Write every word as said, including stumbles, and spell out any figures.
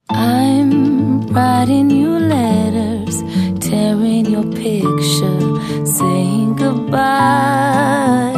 I'm writing you letters, tearing your picture, saying goodbye.